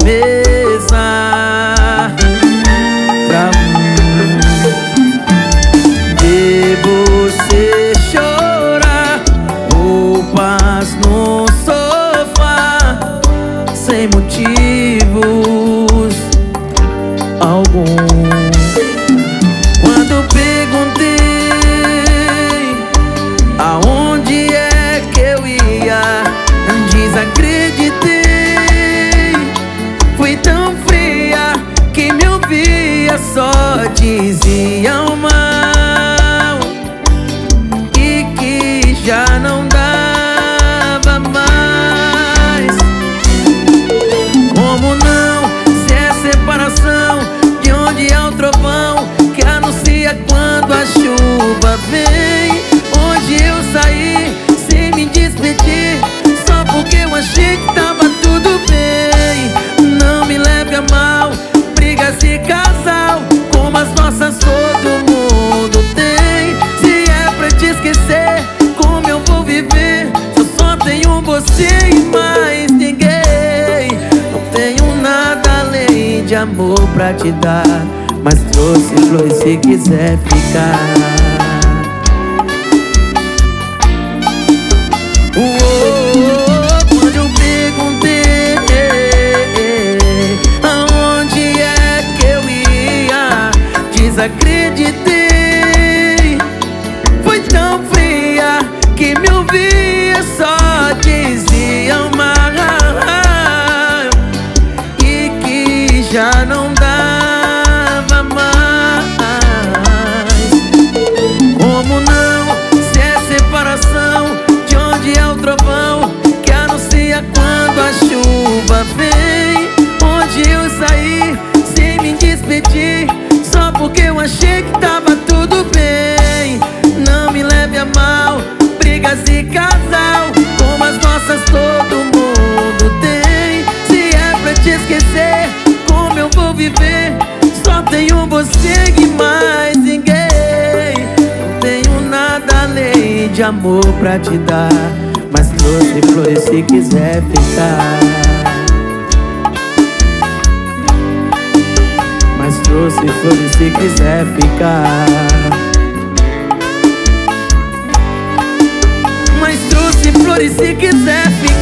mesa pra ver você chorar, roupas no sofá, sem motivos algum. Quando perguntei aonde é que eu ia, desacreditei. Fui tão fria que me ouvia só diziam mal e que já não dava mais. Como não, se é separação, de onde é o trovão que anuncia quando a chuva vem? Hoje eu saí sem me despedir, só porque eu achei que tava tudo bem. Não me leve a mal, brigas de casal como as nossas todo mundo tem. Se é pra te esquecer, como eu vou viver? Eu só tenho você e mais ninguém. Não tenho nada além de amor pra te dar, mas trouxe flores se quiser ficar. Quando eu perguntei aonde é que eu ia, desacreditei. Foi tão fria que me ouvia só diziam mal e que já não dava mais. Como não, se é separação, de onde é o trovão que anuncia quando a chuva vem? Onde eu saí sem me despedir, só porque eu achei que tava tudo bem. Não me leve a mal, brigas de casal como as nossas todo mundo tem. Se é pra te esquecer, como eu vou viver? Só tenho você e mais ninguém. Não tenho nada além de amor pra te dar, mas trouxe flores se quiser ficar. Mas trouxe flores se quiser ficar. Mas trouxe flores se quiser ficar.